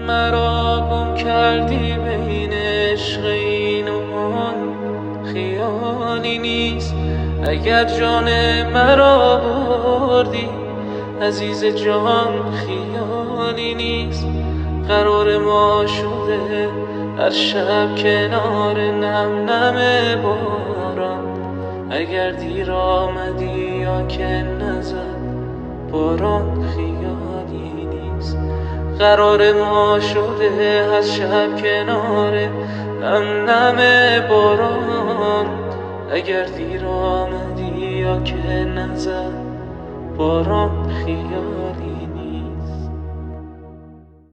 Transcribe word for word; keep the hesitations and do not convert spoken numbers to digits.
مرا گم کردی بین عشق این و آن، خیالی نیست اگر جان مرا بردی عزیز جان، خیالی نیست. قرار ما شده هر شب کنار نم نم باران، اگر دیر آمدی یا که نزد باران، خیالی نیست. قرار ما شده هر شب کنار نم نم باران، اگر دیر آمدی یا که نزد باران، خیالی